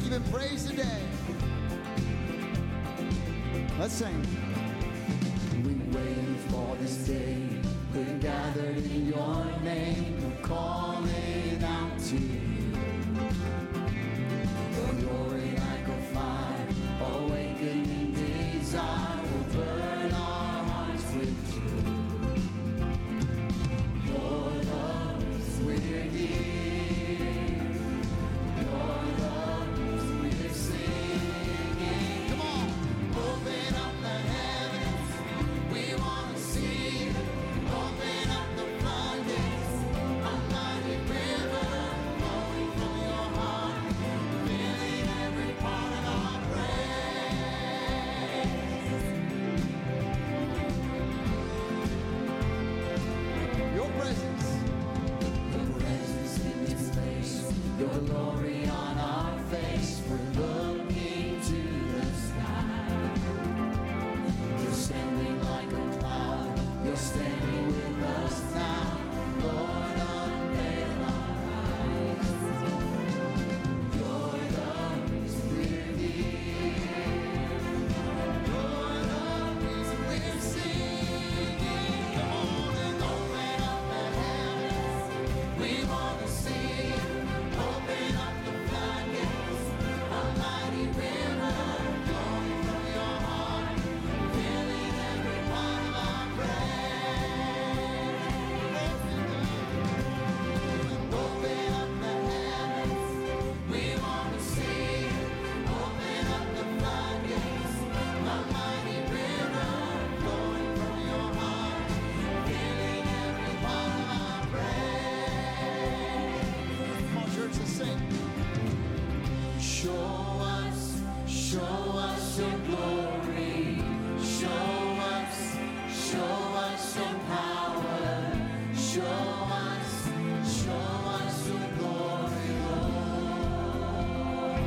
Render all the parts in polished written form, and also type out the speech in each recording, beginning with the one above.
give him praise today. Let's sing. We wait for this day. We're gathered in your name. We're calling out to you. Your glory like a fire, awakening desire will burn our hearts with you. Your love, we're here. Your love, we're singing. Come on, open up the heavens. We want to see. Open up the floodgates. A mighty river flowing from your heart, filling every part of our praise. Your presence. Your presence in this place. Your glory on our face. We're looking to the sky. You're standing like a cloud. You're standing with us now. Lord, unveil our eyes. Your love is we're here. Your love is we're singing. Come on and open up the heavens. We want to see. Open up the floodgates. A mighty river flowing from your heart, filling every part of our praise. Open up the heavens. We want to see. Open up the floodgates. A mighty river flowing from your heart, filling every part of our praise. Come on, church, let's sing. Show us your glory. Show us your power. Show us your glory, Lord.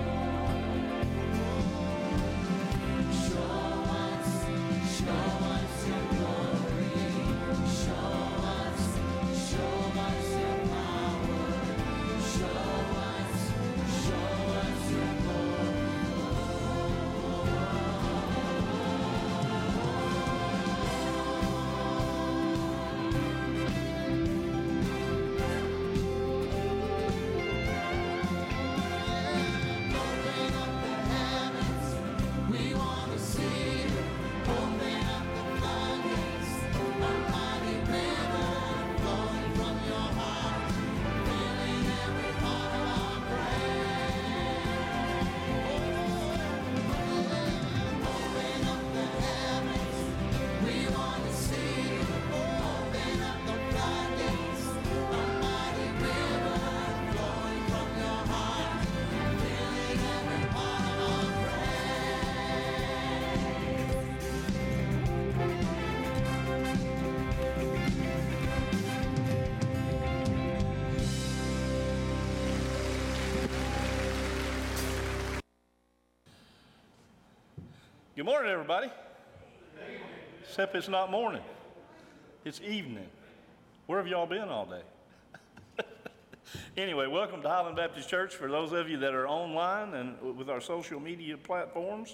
Show us your glory. Show us your power. Show us your glory. Open up the heavens, we want to see. Open up the floodgates, a mighty river flowing from your heart, filling every part of our praise. Open up the heavens, we want to see. Open up the floodgates, a mighty river flowing from your heart, filling every part of our Good morning, everybody. Except it's not morning. It's evening. Where have y'all been all day? Anyway, welcome to Highland Baptist Church. For those of you that are online and with our social media platforms,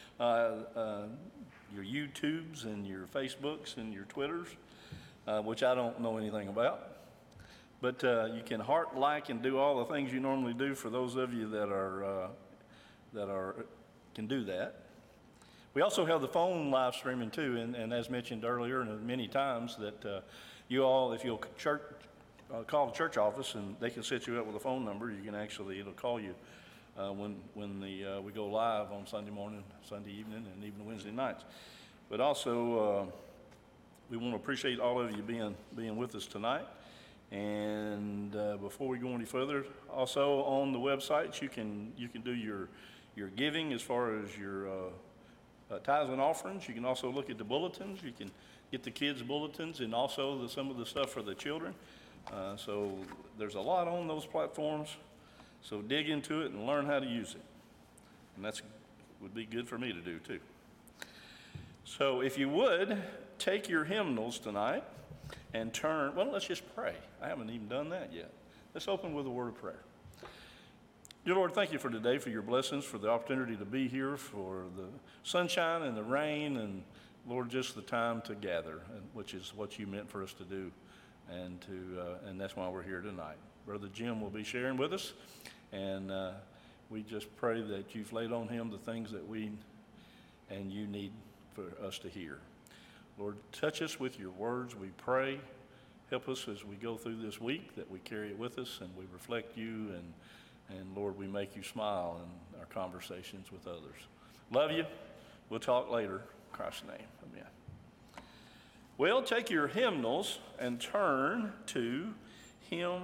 your YouTubes and your Facebooks and your Twitters, which I don't know anything about. But you can heart, like, and do all the things you normally do for those of you that can do that. We also have the phone live streaming too, and as mentioned earlier and many times, that you all, if you'll call the church office and they can set you up with a phone number, you can actually, it'll call you when we go live on Sunday morning, Sunday evening, and even Wednesday nights. But also, we want to appreciate all of you being with us tonight. And before we go any further, also on the website, you can do your giving as far as your tithes and offerings. You can also look at the bulletins. You can get the kids' bulletins and also some of the stuff for the children. So there's a lot on those platforms. So dig into it and learn how to use it. And that's would be good for me to do too. So if you would, take your hymnals tonight and turn, well, let's just pray. I haven't even done that yet. Let's open with a word of prayer. Dear Lord, thank you for today, for your blessings, for the opportunity to be here, for the sunshine and the rain, and Lord, just the time to gather, which is what you meant for us to do, and that's why we're here tonight. Brother Jim will be sharing with us, and we just pray that you've laid on him the things that we and you need for us to hear. Lord, touch us with your words, we pray. Help us as we go through this week, that we carry it with us and we reflect you, and Lord, we make you smile in our conversations with others. Love you. We'll talk later. In Christ's name, amen. Well, take your hymnals and turn to hymn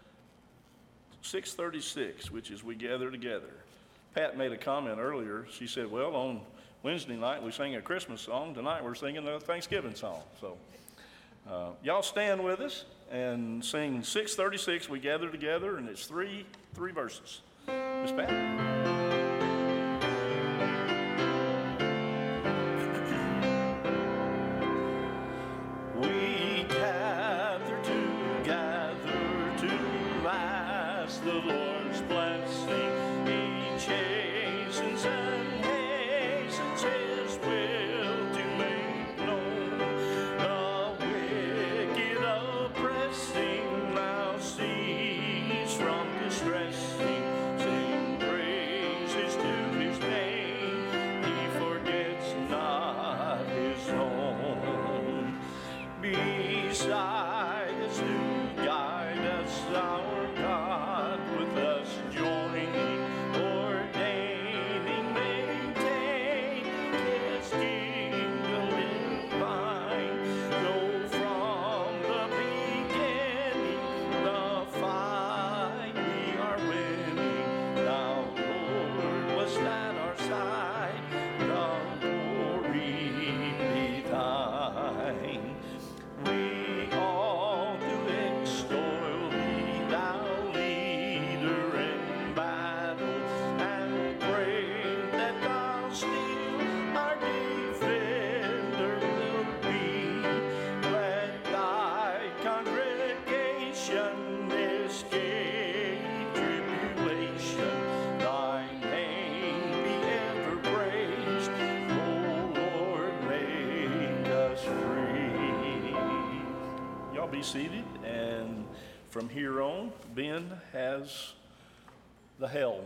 636, which is We Gather Together. Pat made a comment earlier. She said, well, on Wednesday night we sang a Christmas song. Tonight we're singing a Thanksgiving song. So y'all stand with us and sing 636, We Gather Together, and it's three verses. Miss Pat? The Lord's blessing, He chastens and hastens His will to make known. The wicked oppressing now cease from distressing. Sing praises to His name. He forgets not His own. Beside us to guide us, our God, with us joining, ordaining, maintain His kingdom divine. Though from the beginning the fight we are winning, Thou, Lord, wast at our side, the glory be Thine. We all do extol Thee, Thou leader in battle, and pray that Thou still our defender wilt be. Let Thy congregation escape tribulation. Thy name be ever praised, O Lord, make us free. Y'all be seated, and from here on, Ben has the helm.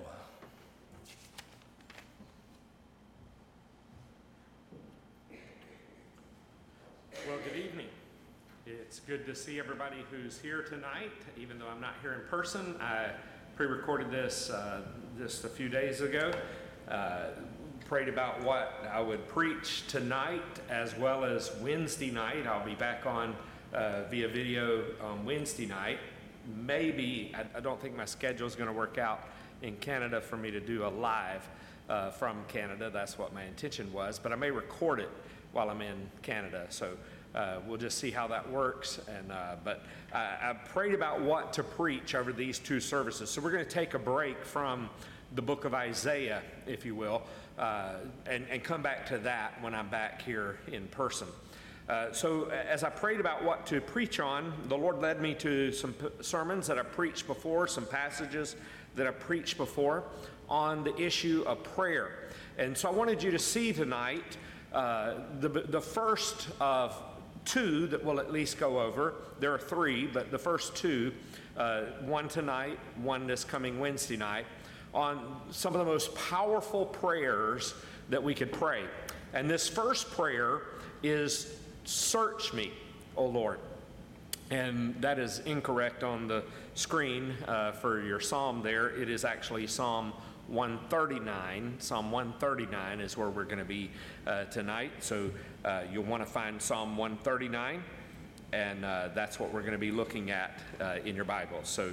Well, good evening. It's good to see everybody who's here tonight, even though I'm not here in person. I pre-recorded this just a few days ago. Prayed about what I would preach tonight as well as Wednesday night. I'll be back on via video on Wednesday night. Maybe, I don't think my schedule is going to work out in Canada for me to do a live from Canada. That's what my intention was, but I may record it while I'm in Canada. So we'll just see how that works. But I prayed about what to preach over these two services. So we're going to take a break from the book of Isaiah, if you will, and come back to that when I'm back here in person. So as I prayed about what to preach on, the Lord led me to some sermons that I've preached before, some passages that I've preached before on the issue of prayer. And so I wanted you to see tonight the first of two that we'll at least go over. There are three, but the first two, one tonight, one this coming Wednesday night, on some of the most powerful prayers that we could pray. And this first prayer is, "Search me, O Lord." And that is incorrect on the screen for your psalm there. It is actually Psalm 139. Psalm 139 is where we're going to be tonight. So you'll want to find Psalm 139, and that's what we're going to be looking at in your Bible. So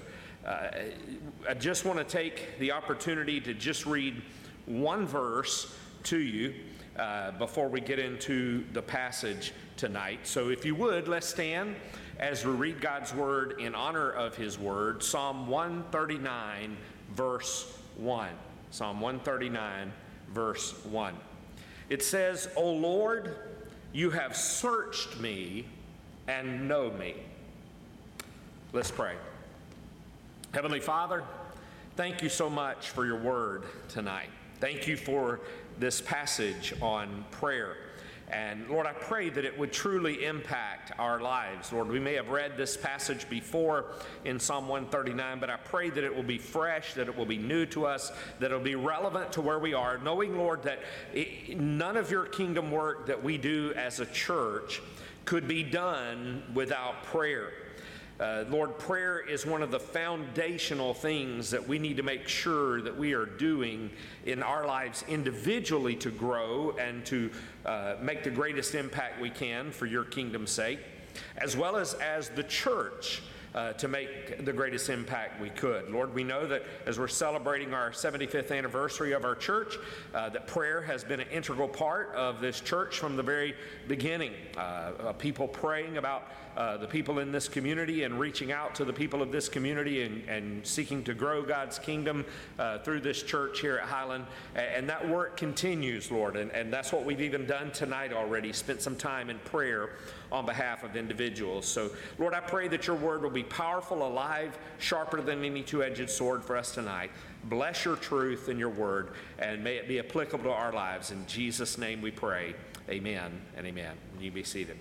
I just want to take the opportunity to just read one verse to you before we get into the passage tonight. So if you would, let's stand as we read God's word in honor of his word. Psalm 139, verse 1. Psalm 139, verse 1. It says, "O Lord, you have searched me and know me." Let's pray. Heavenly Father, Thank you so much for your word tonight. Thank you for this passage on prayer. And Lord, I pray that it would truly impact our lives. Lord, we may have read this passage before in Psalm 139, but I pray that it will be fresh, that it will be new to us, that it will be relevant to where we are, knowing, Lord, that none of your kingdom work that we do as a church could be done without prayer. Lord, prayer is one of the foundational things that we need to make sure that we are doing in our lives individually to grow and to make the greatest impact we can for your kingdom's sake, as well as the church to make the greatest impact we could. Lord, we know that as we're celebrating our 75th anniversary of our church, that prayer has been an integral part of this church from the very beginning. People praying about the people in this community and reaching out to the people of this community and seeking to grow God's kingdom through this church here at Highland. And that work continues, Lord, and that's what we've even done tonight already, spent some time in prayer on behalf of individuals. So, Lord, I pray that your word will be powerful, alive, sharper than any two-edged sword for us tonight. Bless your truth in your word, and may it be applicable to our lives. In Jesus' name we pray. Amen and amen. You be seated.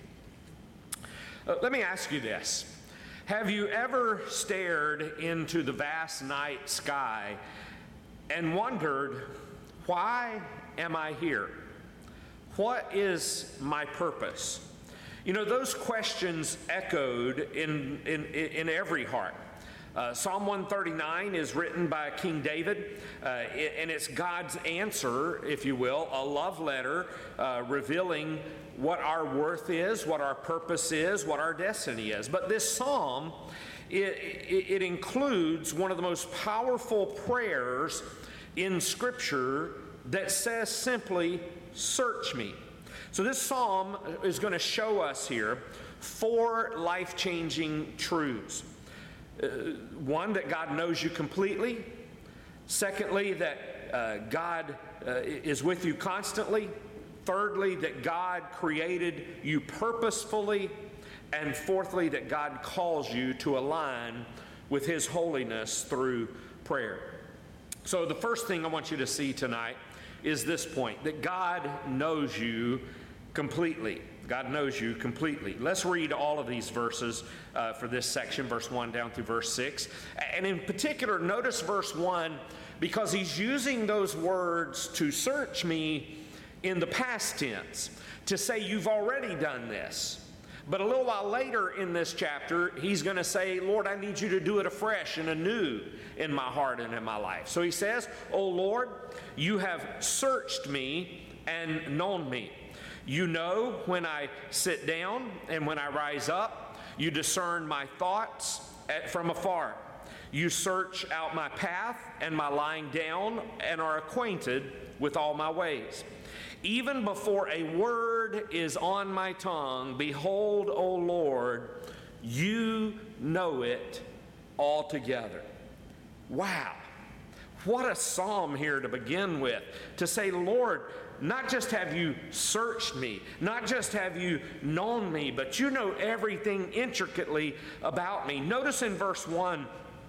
Let me ask you this. Have you ever stared into the vast night sky and wondered, why am I here? What is my purpose? You know, those questions echoed in every heart. Psalm 139 is written by King David, and it's God's answer, if you will, a love letter revealing what our worth is, what our purpose is, what our destiny is. But this psalm, it includes one of the most powerful prayers in Scripture that says simply, "Search me." So this psalm is going to show us here 4 life-changing truths. One, that God knows you completely. Secondly, that God is with you constantly. Thirdly, that God created you purposefully. And fourthly, that God calls you to align with His holiness through prayer. So the first thing I want you to see tonight is this point, that God knows you completely. God knows you completely. Let's read all of these verses for this section, verse 1 down through verse 6. And in particular, notice verse 1, because he's using those words to search me in the past tense, to say you've already done this. But a little while later in this chapter, he's going to say, Lord, I need you to do it afresh and anew in my heart and in my life. So he says, O Lord, you have searched me and known me. You know when I sit down and when I rise up. You discern my thoughts from afar. You search out my path and my lying down and are acquainted with all my ways. Even before a word is on my tongue, behold, O Lord, you know it altogether. Wow. What a psalm here to begin with. To say, Lord, not just have you searched me, not just have you known me, but you know everything intricately about me. Notice in verse 1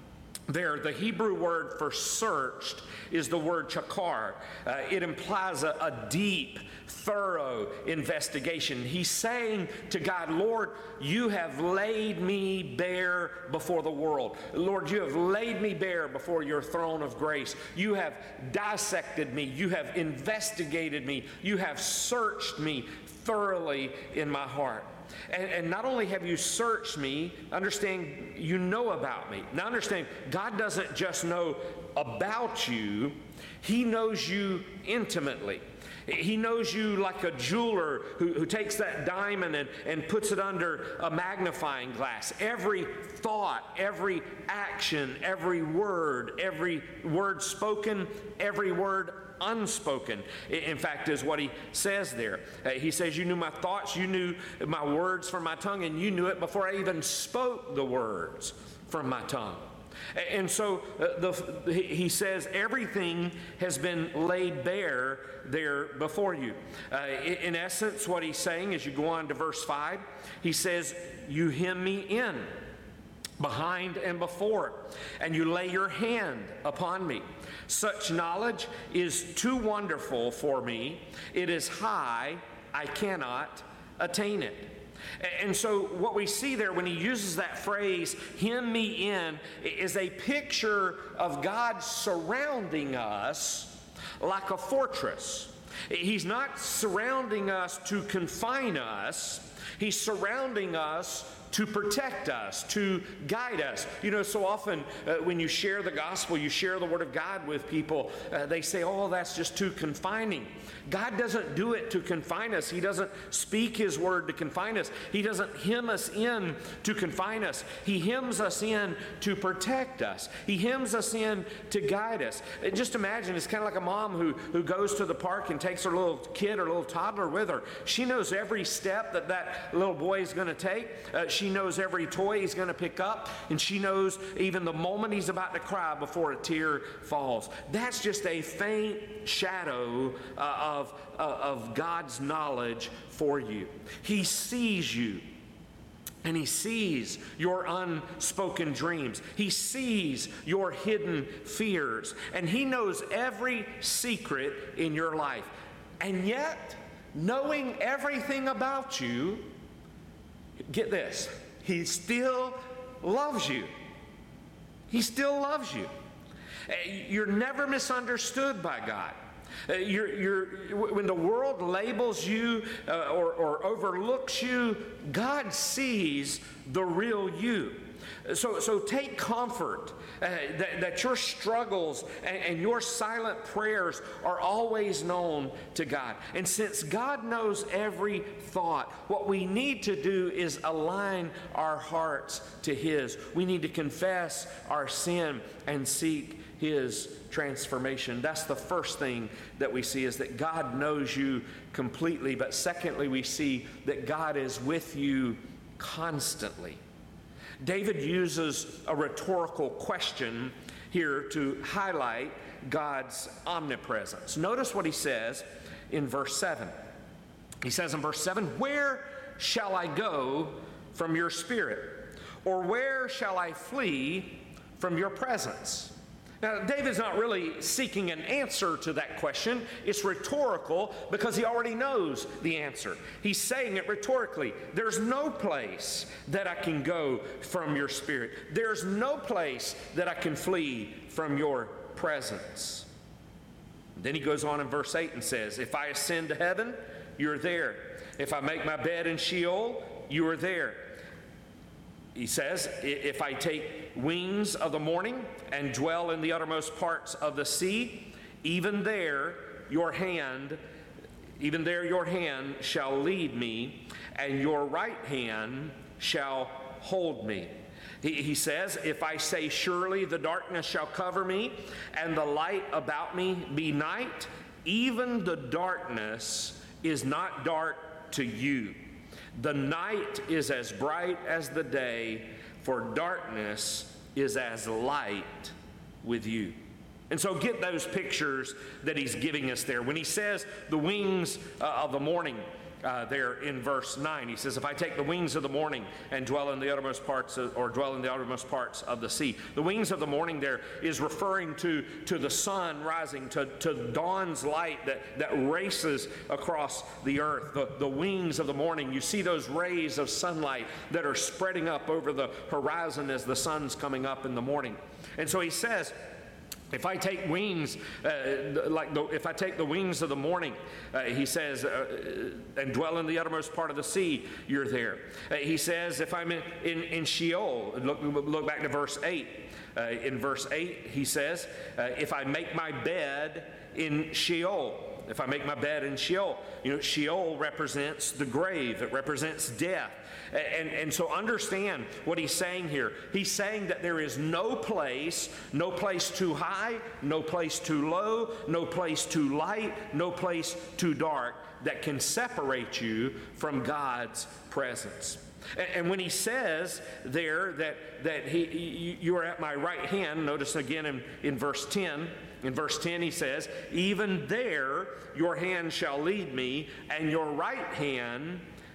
there, the Hebrew word for searched is the word chakar. It implies a deep, thorough investigation. He's saying to God, Lord, you have laid me bare before the world. Lord, you have laid me bare before your throne of grace. You have dissected me. You have investigated me. You have searched me thoroughly in my heart. And not only have you searched me, understand you know about me. Now understand, God doesn't just know about you, He knows you intimately. He knows you like a jeweler who takes that diamond and puts it under a magnifying glass. Every thought, every action, every word spoken, every word unspoken, in fact, is what he says there. He says, you knew my thoughts, you knew my words from my tongue, and you knew it before I even spoke the words from my tongue. And so he says everything has been laid bare there before you. In essence, what he's saying as you go on to verse 5, he says, you hem me in. behind and before, and you lay your hand upon me. Such knowledge is too wonderful for me. It is high, I cannot attain it. And so what we see there when he uses that phrase, hem me in, is a picture of God surrounding us like a fortress. He's not surrounding us to confine us. He's surrounding us to protect us, to guide us. You know, so often when you share the gospel, you share the Word of God with people, they say, oh, that's just too confining. God doesn't do it to confine us. He doesn't speak His Word to confine us. He doesn't hem us in to confine us. He hems us in to protect us. He hems us in to guide us. And just imagine, it's kind of like a mom who goes to the park and takes her little kid or little toddler with her. She knows every step that little boy is going to take. She knows every toy he's going to pick up, and she knows even the moment he's about to cry before a tear falls. That's just a faint shadow of God's knowledge for you. He sees you. And He sees your unspoken dreams. He sees your hidden fears. And He knows every secret in your life. And yet, knowing everything about you, get this, He still loves you. He still loves you. You're never misunderstood by God. When the world labels you or overlooks you, God sees the real you. So take comfort that your struggles and your silent prayers are always known to God. And since God knows every thought, what we need to do is align our hearts to His. We need to confess our sin and seek His transformation. That's the first thing that we see, is that God knows you completely. But secondly, we see that God is with you constantly. David uses a rhetorical question here to highlight God's omnipresence. Notice what he says in verse 7. He says in verse 7, "Where shall I go from your spirit? Or where shall I flee from your presence?" Now, David's not really seeking an answer to that question. It's rhetorical because he already knows the answer. He's saying it rhetorically. There's no place that I can go from your spirit. There's no place that I can flee from your presence. Then he goes on in verse 8 and says, "If I ascend to heaven, you're there. If I make my bed in Sheol, you are there." He says, "If I take wings of the morning and dwell in the uttermost parts of the sea, even there your hand shall lead me, and your right hand shall hold me." He says, "If I say, surely the darkness shall cover me, and the light about me be night, even the darkness is not dark to you. The night is as bright as the day, for darkness is as light with you." And so get those pictures that he's giving us there. When he says the wings of the morning, there in verse 9, he says, "If I take the wings of the morning and dwell in the uttermost parts of the sea." The wings of the morning there is referring to the sun rising, to dawn's light that races across the earth. The wings of the morning, you see those rays of sunlight that are spreading up over the horizon as the sun's coming up in the morning. And so he says, if I take wings, if I take the wings of the morning, he says, and dwell in the uttermost part of the sea, you're there. He says, if I'm in Sheol, look back to verse 8. In verse 8, he says, if I make my bed in Sheol. If I make my bed in Sheol. You know, Sheol represents the grave. It represents death. And so understand what he's saying here. He's saying that there is no place too high, no place too low, no place too light, no place too dark that can separate you from God's presence. And when he says there that you are at my right hand, notice again in verse 10, in verse 10 he says, even there your hand shall lead me, and your right hand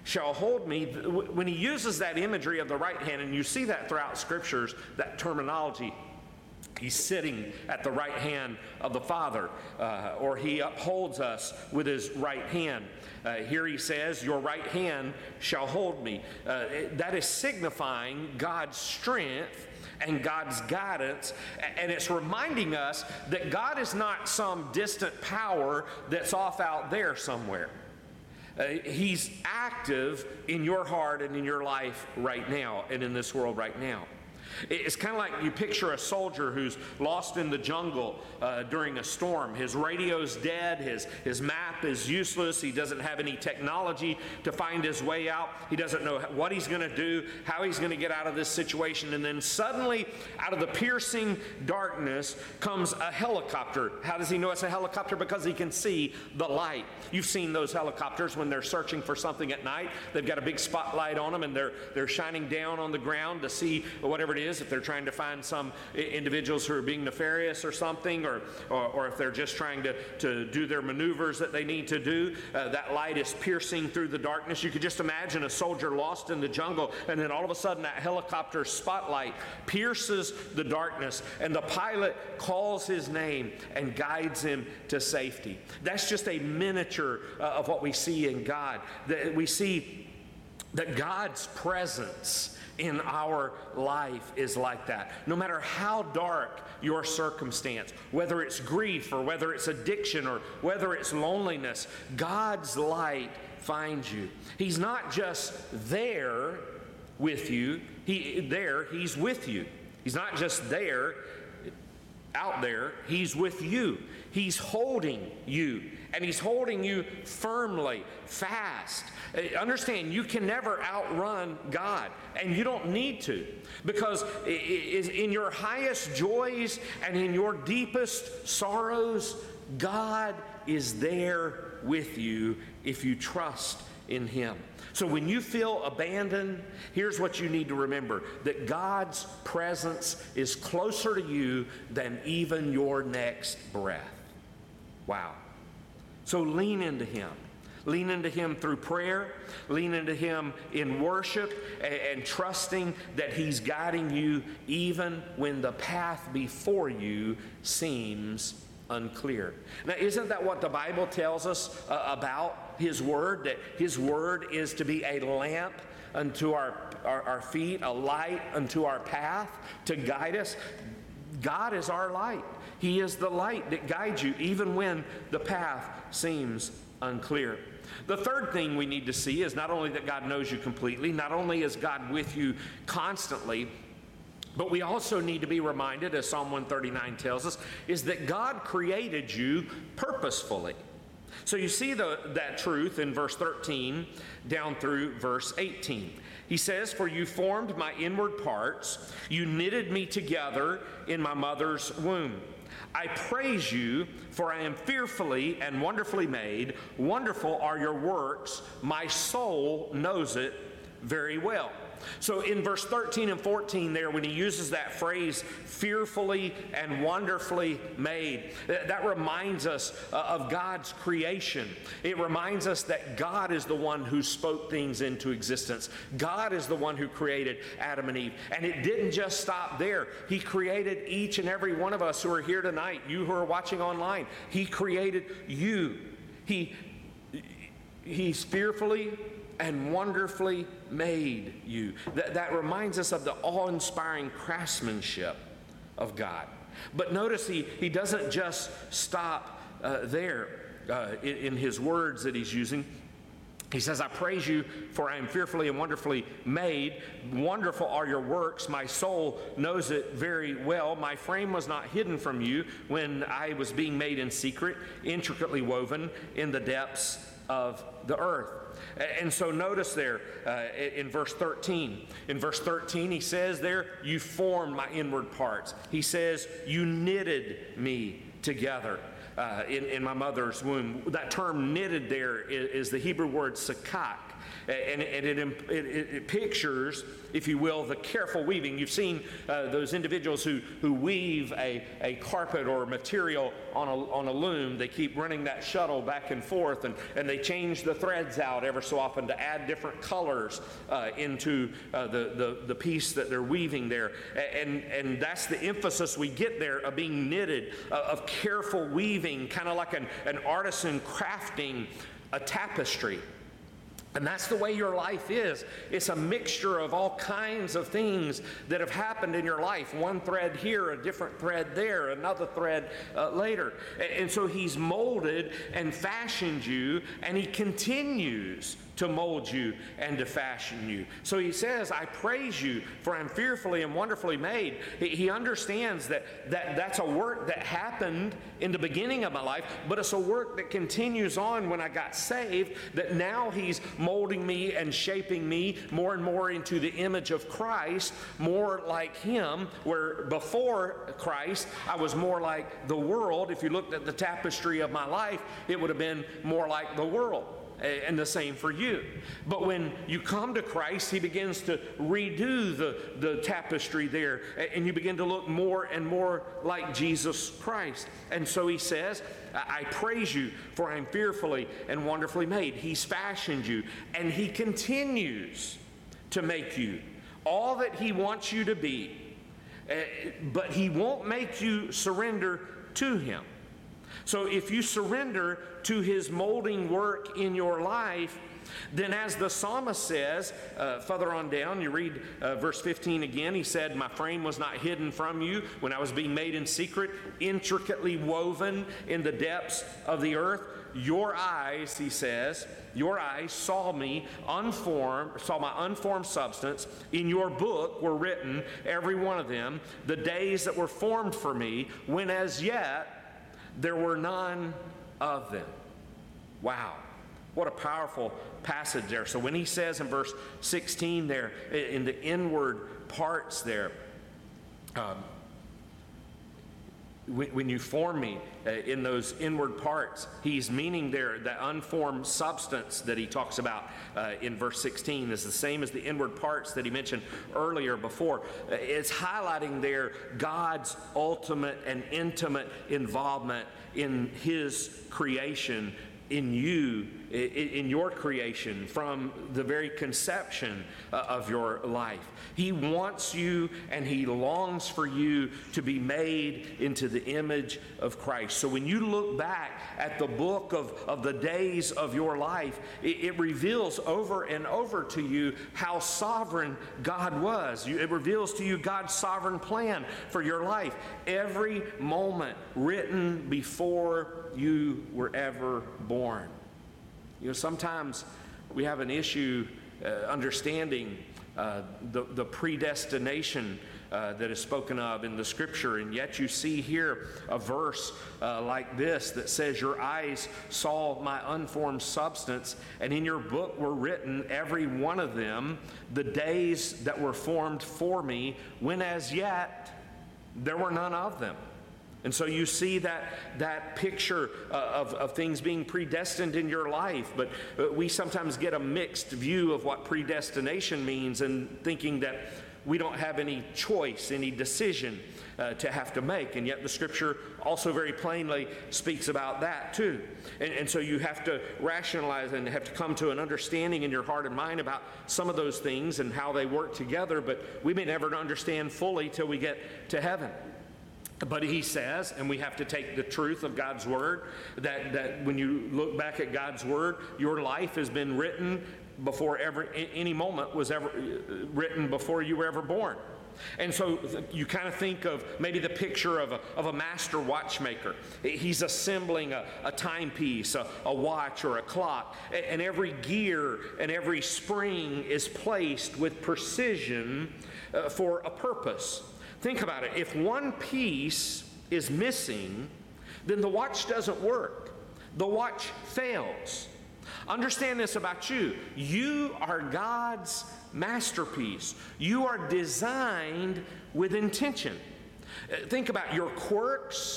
shall hold me. When he uses that imagery of the right hand, and you see that throughout scriptures, that terminology, he's sitting at the right hand of the Father, or he upholds us with his right hand. Here he says, your right hand shall hold me. That is signifying God's strength and God's guidance, and it's reminding us that God is not some distant power that's off out there somewhere. He's active in your heart and in your life right now and in this world right now. It's kind of like you picture a soldier who's lost in the jungle during a storm. His radio's dead, his map is useless, he doesn't have any technology to find his way out, he doesn't know what he's going to do, how he's going to get out of this situation, and then suddenly, out of the piercing darkness, comes a helicopter. How does he know it's a helicopter? Because he can see the light. You've seen those helicopters when they're searching for something at night. They've got a big spotlight on them, and they're shining down on the ground to see whatever it is, if they're trying to find some individuals who are being nefarious or something, or if they're just trying to do their maneuvers that they need to do. That light is piercing through the darkness. You could just imagine a soldier lost in the jungle, and then all of a sudden that helicopter spotlight pierces the darkness, and the pilot calls his name and guides him to safety. That's just a miniature of what we see in God. That we see that God's presence in our life is like that. No matter how dark your circumstance, whether it's grief or whether it's addiction or whether it's loneliness, God's light finds you. He's not just there with you, He's with you. He's not just there, out there, He's with you. He's holding you, and He's holding you firmly, fast. Understand, you can never outrun God, and you don't need to, because in your highest joys and in your deepest sorrows, God is there with you if you trust in Him. So when you feel abandoned, here's what you need to remember, that God's presence is closer to you than even your next breath. Wow. So lean into Him. Lean into Him through prayer. Lean into Him in worship and trusting that He's guiding you even when the path before you seems unclear. Now, isn't that what the Bible tells us about His Word? That His Word is to be a lamp unto our feet, a light unto our path, to guide us. God is our light. He is the light that guides you even when the path seems unclear. The third thing we need to see is not only that God knows you completely, not only is God with you constantly, but we also need to be reminded, as Psalm 139 tells us, is that God created you purposefully. So you see that truth in verse 13 down through verse 18. He says, for you formed my inward parts, you knitted me together in my mother's womb. I praise you, for I am fearfully and wonderfully made. Wonderful are your works. My soul knows it very well. So in verse 13 and 14 there, when he uses that phrase, fearfully and wonderfully made, that reminds us of God's creation. It reminds us that God is the one who spoke things into existence. God is the one who created Adam and Eve. And it didn't just stop there. He created each and every one of us who are here tonight, you who are watching online. He created you. He's fearfully and wonderfully made you. That reminds us of the awe-inspiring craftsmanship of God. But notice he doesn't just stop there in his words that he's using. He says, I praise you, for I am fearfully and wonderfully made. Wonderful are your works. My soul knows it very well. My frame was not hidden from you when I was being made in secret, intricately woven in the depths of the earth. And so notice there in verse 13. In verse 13 he says there, you formed my inward parts. He says, you knitted me together in my mother's womb. That term knitted there is the Hebrew word sakak. And it pictures, if you will, the careful weaving. You've seen those individuals who weave a carpet or material on a loom. They keep running that shuttle back and forth, and they change the threads out ever so often to add different colors into the piece that they're weaving there. And that's the emphasis we get there of being knitted, of careful weaving, kind of like an artisan crafting a tapestry. And that's the way your life is. It's a mixture of all kinds of things that have happened in your life. One thread here, a different thread there, another thread later. And so he's molded and fashioned you, and he continues to mold you and to fashion you. So he says, I praise you, for I'm fearfully and wonderfully made. He understands that's a work that happened in the beginning of my life, but it's a work that continues on when I got saved, that now he's molding me and shaping me more and more into the image of Christ, more like him, where before Christ, I was more like the world. If you looked at the tapestry of my life, it would have been more like the world. And the same for you. But when you come to Christ, he begins to redo the tapestry there, and you begin to look more and more like Jesus Christ. And so he says, I praise you, for I'm fearfully and wonderfully made. He's fashioned you, and he continues to make you all that he wants you to be. But he won't make you surrender to him. So if you surrender to his molding work in your life, then as the psalmist says, further on down, you read verse 15 again, he said, my frame was not hidden from you when I was being made in secret, intricately woven in the depths of the earth. Your eyes, he says, your eyes saw my unformed substance. In your book were written, every one of them, the days that were formed for me, when as yet there were none of them. Wow. What a powerful passage there. So when he says in verse 16 there, in the inward parts there, when you form me in those inward parts, he's meaning there that unformed substance that he talks about in verse 16 is the same as the inward parts that he mentioned earlier before. It's highlighting there God's ultimate and intimate involvement in his creation, in you, in your creation, from the very conception of your life. He wants you and he longs for you to be made into the image of Christ. So when you look back at the book of the days of your life, it reveals over and over to you how sovereign God was. It reveals to you God's sovereign plan for your life. Every moment written before you were ever born. You know, sometimes we have an issue understanding the predestination that is spoken of in the scripture, and yet you see here a verse like this that says, your eyes saw my unformed substance, and in your book were written, every one of them, the days that were formed for me, when as yet there were none of them. And so you see that picture of things being predestined in your life. But we sometimes get a mixed view of what predestination means, and thinking that we don't have any choice, any decision to have to make. And yet the scripture also very plainly speaks about that too. And so you have to rationalize and have to come to an understanding in your heart and mind about some of those things and how they work together. But we may never understand fully till we get to heaven. But he says, and we have to take the truth of God's word, that when you look back at God's word, your life has been written before any moment was ever written before you were ever born. And so you kind of think of maybe the picture of a master watchmaker. He's assembling a timepiece, a watch or a clock, and every gear and every spring is placed with precision for a purpose. Think about it. If one piece is missing, then the watch doesn't work. The watch fails. Understand this about you. You are God's masterpiece. You are designed with intention. Think about your quirks,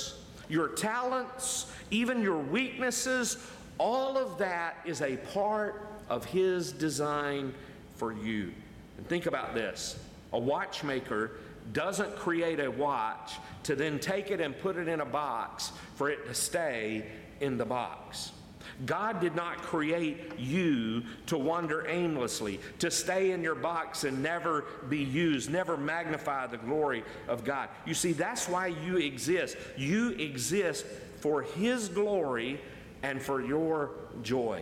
your talents, even your weaknesses, all of that is a part of His design for you. And think about this. A watchmaker doesn't create a watch to then take it and put it in a box for it to stay in the box. God did not create you to wander aimlessly, to stay in your box and never be used, never magnify the glory of God. You see, that's why you exist. You exist for His glory and for your joy.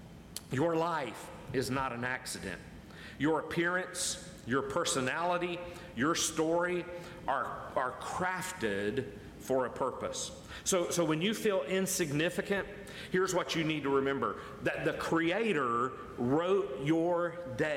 Your life is not an accident. Your appearance, your personality, your story are crafted for a purpose. So when you feel insignificant, here's what you need to remember: that the Creator wrote your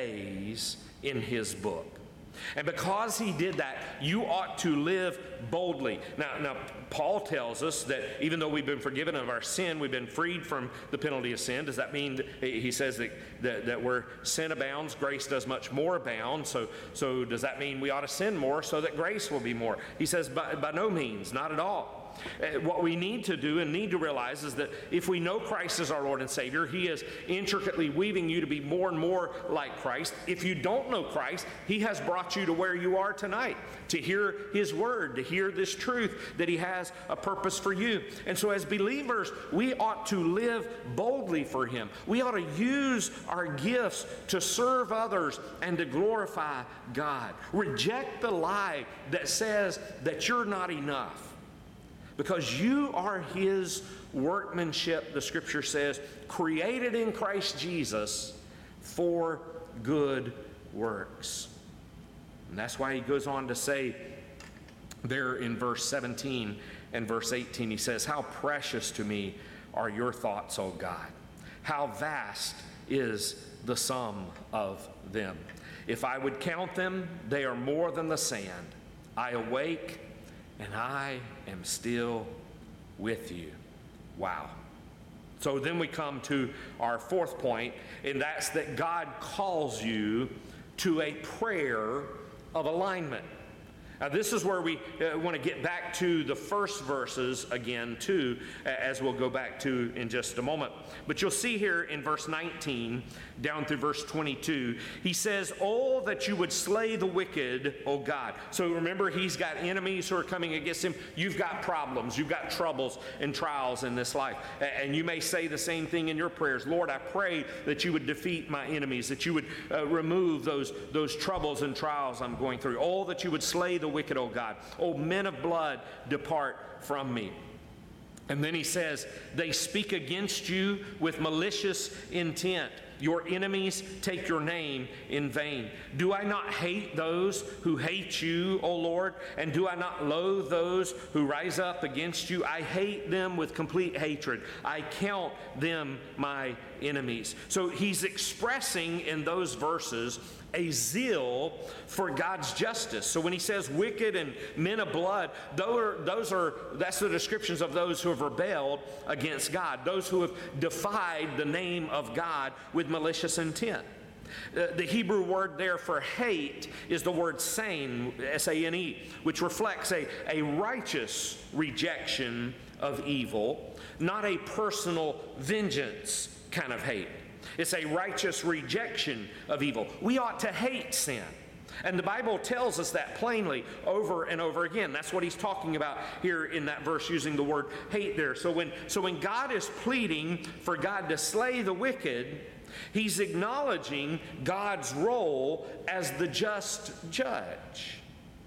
days in His book. And because He did that, you ought to live boldly. Now, Paul tells us that even though we've been forgiven of our sin, we've been freed from the penalty of sin. Does that mean, he says that where sin abounds, grace does much more abound. So does that mean we ought to sin more so that grace will be more? He says, by no means, not at all. What we need to do and need to realize is that if we know Christ as our Lord and Savior, He is intricately weaving you to be more and more like Christ. If you don't know Christ, He has brought you to where you are tonight, to hear His Word, to hear this truth that He has a purpose for you. And so as believers, we ought to live boldly for Him. We ought to use our gifts to serve others and to glorify God. Reject the lie that says that you're not enough. Because you are His workmanship, the Scripture says, created in Christ Jesus for good works. And that's why He goes on to say there in verse 17 and verse 18, He says, "How precious to me are your thoughts, O God. How vast is the sum of them. If I would count them, they are more than the sand. I awake, and I am still with you." Wow. So then we come to our fourth point, and that's that God calls you to a prayer of alignment. Now this is where we want to get back to the first verses again too, as we'll go back to in just a moment. But you'll see here in verse 19 down through verse 22, He says, "Oh, that you would slay the wicked, O God." So remember, He's got enemies who are coming against Him. You've got problems, you've got troubles and trials in this life. And you may say the same thing in your prayers. Lord, I pray that you would defeat my enemies, that you would remove those troubles and trials I'm going through. Oh, that you would slay the wicked, O God. O men of blood, depart from me. And then He says, "They speak against you with malicious intent. Your enemies take your name in vain. Do I not hate those who hate you, O Lord? And do I not loathe those who rise up against you? I hate them with complete hatred. I count them my enemies." So He's expressing in those verses a zeal for God's justice. So when He says wicked and men of blood, that's the descriptions of those who have rebelled against God, those who have defied the name of God with malicious intent. The Hebrew word there for hate is the word sane, S-A-N-E, which reflects a righteous rejection of evil, not a personal vengeance kind of hate. It's a righteous rejection of evil. We ought to hate sin. And the Bible tells us that plainly over and over again. That's what He's talking about here in that verse, using the word hate there. So when God is pleading for God to slay the wicked, He's acknowledging God's role as the just judge.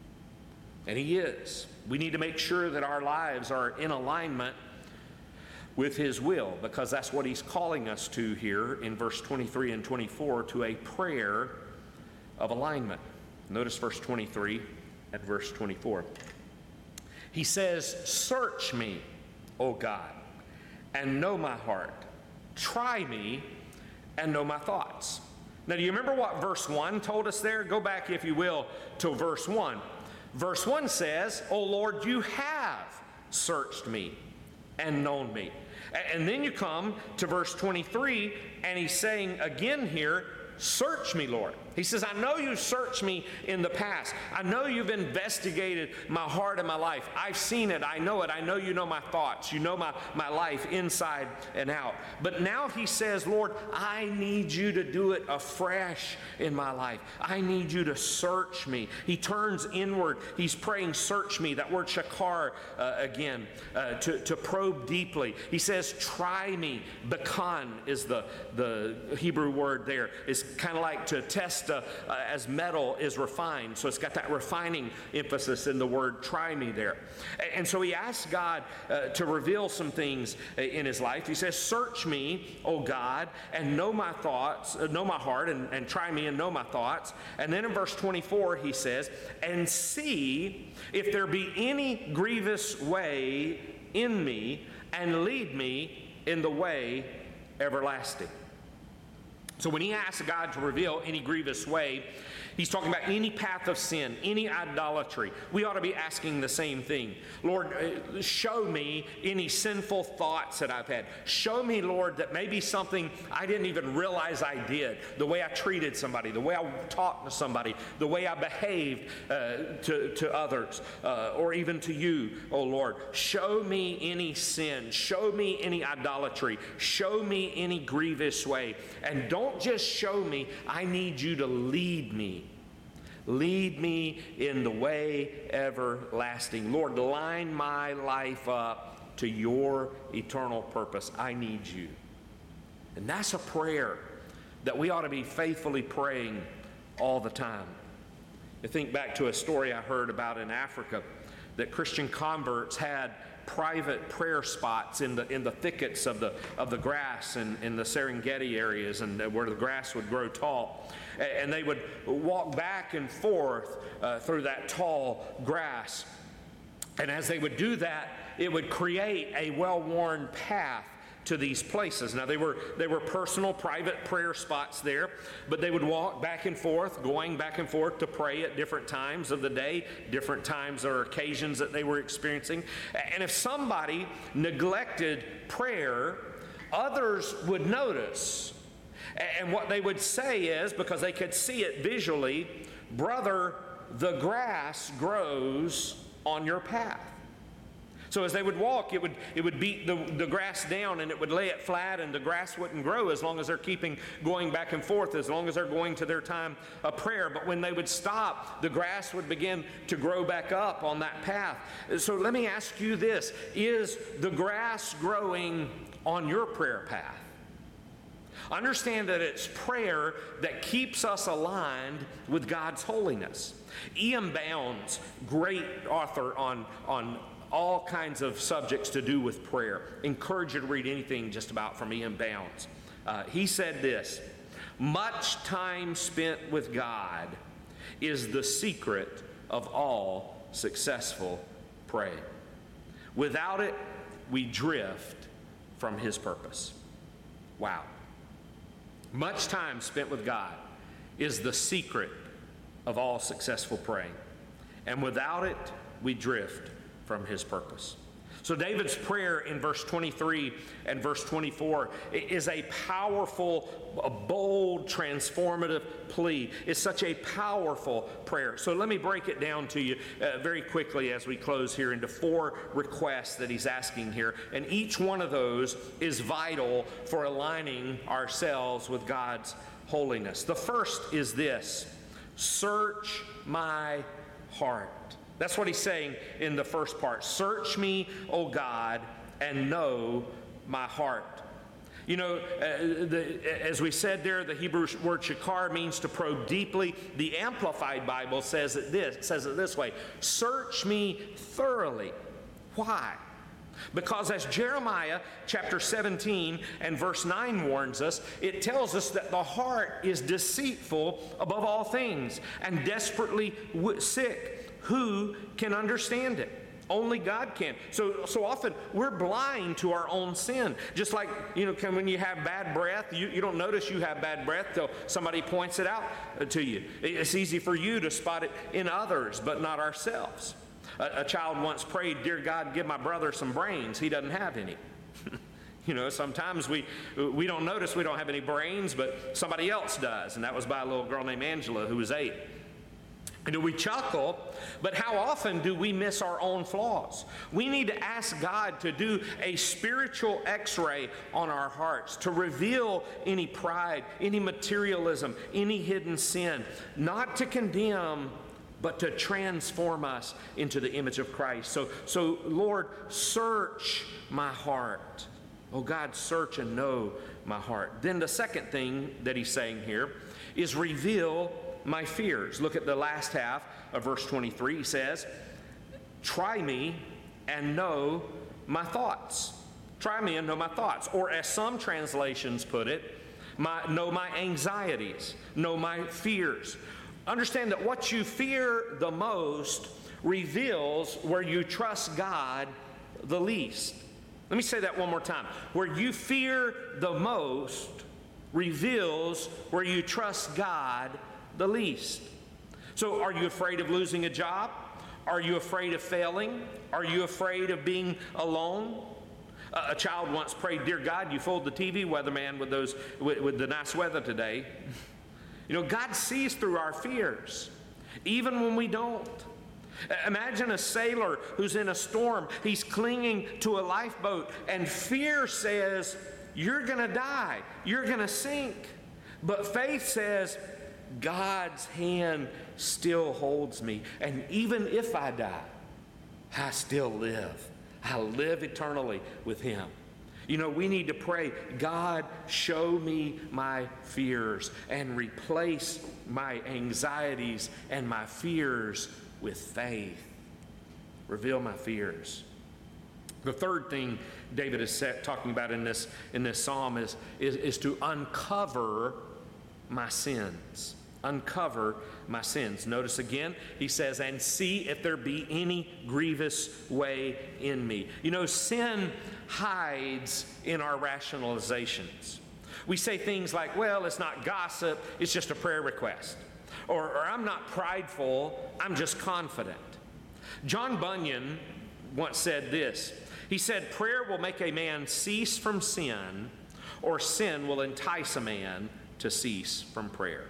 And He is. We need to make sure that our lives are in alignment with His will, because that's what He's calling us to here in verse 23 and 24, to a prayer of alignment. Notice verse 23 and verse 24. He says, "Search me, O God, and know my heart. Try me and know my thoughts." Now, do you remember what verse 1 told us there? Go back, if you will, to verse 1. Verse 1 says, "O Lord, you have searched me and known me." And then you come to verse 23, and He's saying again here, "Search me, Lord." He says, I know you searched me in the past. I know you've investigated my heart and my life. I've seen it. I know it. I know you know my thoughts. You know my life inside and out. But now he says, Lord, I need you to do it afresh in my life. I need you to search me. He turns inward. He's praying, search me. That word shakar again, to probe deeply. He says, try me. Bakan is the Hebrew word there. It's kind of like to test as metal is refined. So it's got that refining emphasis in the word try me there. And so he asks God to reveal some things in his life. He says, search me, O God, and know my thoughts, know my heart, and try me and know my thoughts. And then in verse 24 he says, and see if there be any grievous way in me, and lead me in the way everlasting. So when he asks God to reveal any grievous way, he's talking about any path of sin, any idolatry. We ought to be asking the same thing. Lord, show me any sinful thoughts that I've had. Show me, Lord, that maybe something I didn't even realize I did. The way I treated somebody, the way I talked to somebody, the way I behaved to others, or even to you, oh Lord. Show me any sin. Show me any idolatry. Show me any grievous way. And don't just show me, I need you to lead me. Lead me in the way everlasting. Lord, line my life up to your eternal purpose. I need you. And that's a prayer that we ought to be faithfully praying all the time. I think back to a story I heard about in Africa, that Christian converts had private prayer spots in the thickets of the grass in the Serengeti areas, and where the grass would grow tall. And they would walk back and forth through that tall grass. And as they would do that, it would create a well-worn path to these places. Now, they were personal, private prayer spots there, but they would walk back and forth, going back and forth to pray at different times of the day, different times or occasions that they were experiencing. And if somebody neglected prayer, others would notice. And what they would say is, because they could see it visually, brother, the grass grows on your path. So as they would walk, it would beat the grass down, and it would lay it flat, and the grass wouldn't grow as long as they're going back and forth, as long as they're going to their time of prayer. But when they would stop, the grass would begin to grow back up on that path. So let me ask you this: is the grass growing on your prayer path? Understand that it's prayer that keeps us aligned with God's holiness. E.M. Bounds, great author on all kinds of subjects to do with prayer. Encourage you to read anything just about from E.M. Bounds. He said this: much time spent with God is the secret of all successful praying. Without it, we drift from his purpose. Wow. Much time spent with God is the secret of all successful praying. And without it, we drift from his purpose. So David's prayer in verse 23 and verse 24 is a powerful, a bold, transformative plea. It's such a powerful prayer. So let me break it down to you very quickly as we close here into 4 requests that he's asking here. And each one of those is vital for aligning ourselves with God's holiness. The first is this: search my heart. That's what he's saying in the first part. Search me, O God, and know my heart. You know, as we said there, the Hebrew word shakar means to probe deeply. The Amplified Bible says it this way: search me thoroughly. Why? Because as Jeremiah chapter 17 and verse 9 warns us, it tells us that the heart is deceitful above all things and desperately sick. Who can understand it? Only God can. So often we're blind to our own sin. Just like, when you have bad breath, you don't notice you have bad breath till somebody points it out to you. It's easy for you to spot it in others, but not ourselves. A child once prayed, "Dear God, give my brother some brains. He doesn't have any." You know, sometimes we don't notice we don't have any brains, but somebody else does. And that was by a little girl named Angela who was 8. And we chuckle, but how often do we miss our own flaws? We need to ask God to do a spiritual x-ray on our hearts, to reveal any pride, any materialism, any hidden sin, not to condemn, but to transform us into the image of Christ. So Lord, search my heart. Oh God, search and know my heart. Then the second thing that he's saying here is reveal my fears. Look at the last half of verse 23. He says, try me and know my thoughts. Try me and know my thoughts. Or as some translations put it, know my anxieties, know my fears. Understand that what you fear the most reveals where you trust God the least. Let me say that one more time. Where you fear the most reveals where you trust God the least. So are you afraid of losing a job? Are you afraid of failing? Are you afraid of being alone? A child once prayed, "Dear God, you fooled the TV weatherman with the nice weather today." You know, God sees through our fears, even when we don't. Imagine a sailor who's in a storm. He's clinging to a lifeboat, and fear says, "You're going to die. You're going to sink." But faith says, God's hand still holds me. And even if I die, I still live. I live eternally with Him. You know, we need to pray, God, show me my fears and replace my anxieties and my fears with faith. Reveal my fears. The third thing David is talking about in this psalm is to uncover my sins. Uncover my sins. Notice again, he says, and see if there be any grievous way in me. You know, sin hides in our rationalizations. We say things like, well, it's not gossip, it's just a prayer request. Or I'm not prideful, I'm just confident. John Bunyan once said this. He said, prayer will make a man cease from sin, or sin will entice a man to cease from prayer.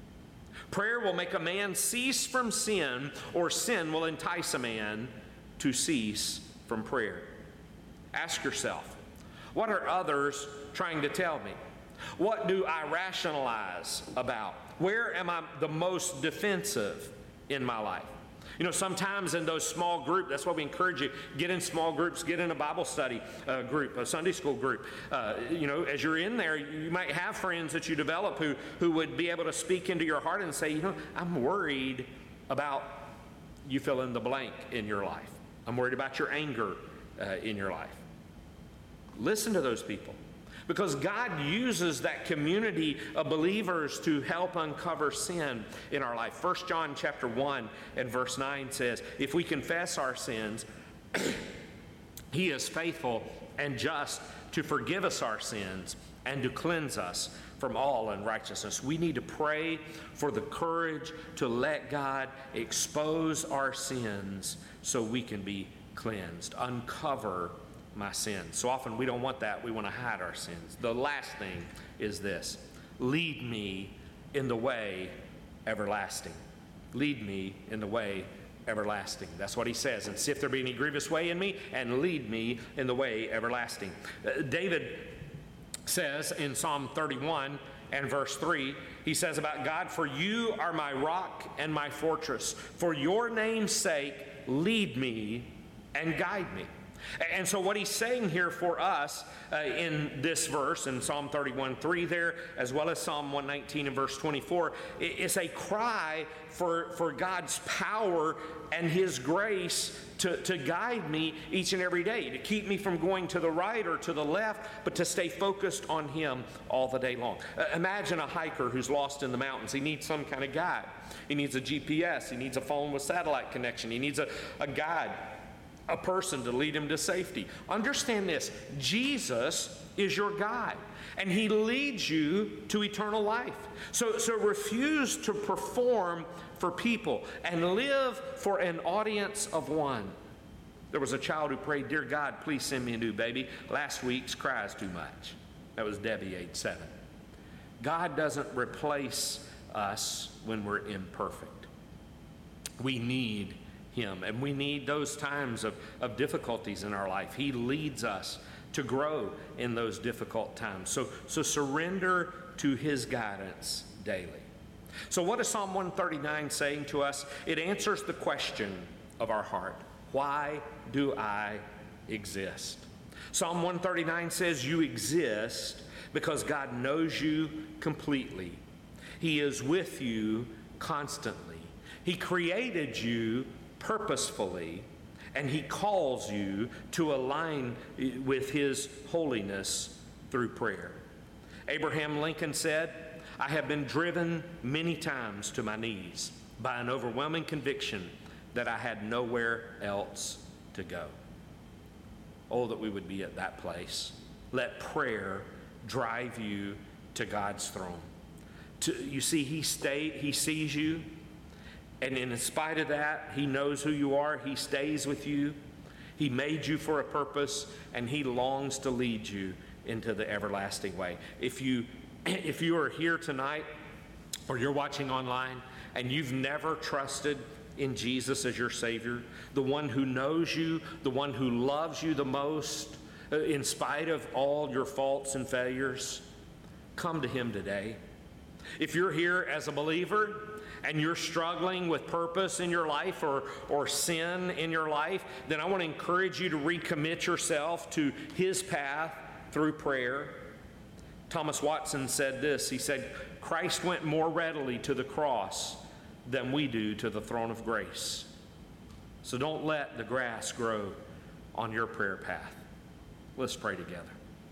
Prayer will make a man cease from sin, or sin will entice a man to cease from prayer. Ask yourself, what are others trying to tell me? What do I rationalize about? Where am I the most defensive in my life? You know, sometimes in those small groups, that's why we encourage you, get in small groups, get in a Bible study group, a Sunday school group. You know, as you're in there, you might have friends that you develop who would be able to speak into your heart and say, you know, I'm worried about you fill in the blank in your life. I'm worried about your anger in your life. Listen to those people. Because God uses that community of believers to help uncover sin in our life. 1 John chapter 1 and verse 9 says, if we confess our sins, He is faithful and just to forgive us our sins and to cleanse us from all unrighteousness. We need to pray for the courage to let God expose our sins so we can be cleansed. Uncover my sins. So often we don't want that. We want to hide our sins. The last thing is this. Lead me in the way everlasting. Lead me in the way everlasting. That's what he says. And see if there be any grievous way in me, and lead me in the way everlasting. David says in Psalm 31 and verse 3, he says about God, for you are my rock and my fortress. For your name's sake, lead me and guide me. And so what he's saying here for us in this verse, in Psalm 31:3 there, as well as Psalm 119 and verse 24, is a cry for God's power and His grace to guide me each and every day, to keep me from going to the right or to the left, but to stay focused on Him all the day long. Imagine a hiker who's lost in the mountains. He needs some kind of guide. He needs a GPS. He needs a phone with satellite connection. He needs a guide, a person to lead him to safety. Understand this, Jesus is your guide, and He leads you to eternal life. So refuse to perform for people and live for an audience of one. There was a child who prayed, "Dear God, please send me a new baby. Last week's cries too much." That was Debbie, age 7. God doesn't replace us when we're imperfect. We need Him, and we need those times of difficulties in our life. He leads us to grow in those difficult times. So surrender to His guidance daily. So what is Psalm 139 saying to us? It answers the question of our heart. Why do I exist? Psalm 139 says you exist because God knows you completely. He is with you constantly. He created you purposefully, and He calls you to align with His holiness through prayer. Abraham Lincoln said, "I have been driven many times to my knees by an overwhelming conviction that I had nowhere else to go." Oh, that we would be at that place. Let prayer drive you to God's throne. You see, He sees you, and in spite of that, He knows who you are. He stays with you. He made you for a purpose, and He longs to lead you into the everlasting way. If you are here tonight, or you're watching online, and you've never trusted in Jesus as your Savior, the one who knows you, the one who loves you the most, in spite of all your faults and failures, come to Him today. If you're here as a believer and you're struggling with purpose in your life or sin in your life, then I want to encourage you to recommit yourself to His path through prayer. Thomas Watson said this. He said, "Christ went more readily to the cross than we do to the throne of grace." So don't let the grass grow on your prayer path. Let's pray together.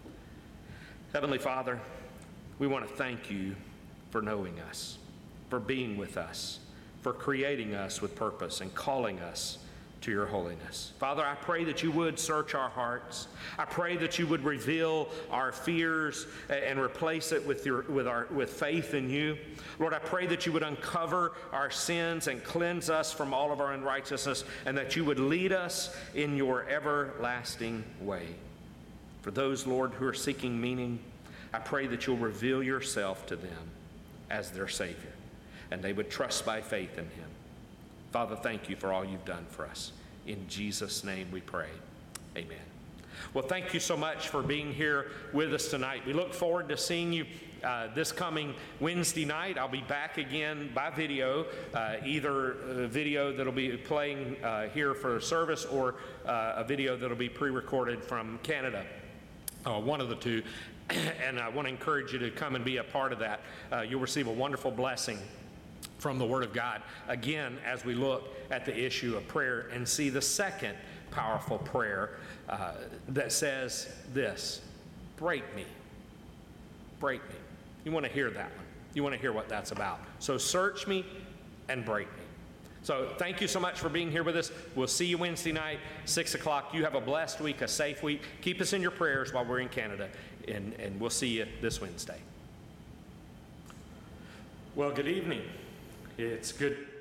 Heavenly Father, we want to thank You for knowing us, for being with us, for creating us with purpose and calling us to Your holiness. Father, I pray that You would search our hearts. I pray that You would reveal our fears and replace it with faith in You. Lord, I pray that You would uncover our sins and cleanse us from all of our unrighteousness, and that You would lead us in Your everlasting way. For those, Lord, who are seeking meaning, I pray that You'll reveal Yourself to them as their Savior, and they would trust by faith in Him. Father, thank You for all You've done for us. In Jesus' name we pray. Amen. Well, thank you so much for being here with us tonight. We look forward to seeing you this coming Wednesday night. I'll be back again by video, either a video that'll be playing here for a service or a video that'll be pre-recorded from Canada. One of the two. And I want to encourage you to come and be a part of that. You'll receive a wonderful blessing from the Word of God. Again, as we look at the issue of prayer and see the second powerful prayer that says this: break me. Break me. You want to hear that one. You want to hear what that's about. So search me and break me. So thank you so much for being here with us. We'll see you Wednesday night, 6 o'clock. You have a blessed week, a safe week. Keep us in your prayers while we're in Canada, and we'll see you this Wednesday. Well, good evening. It's good.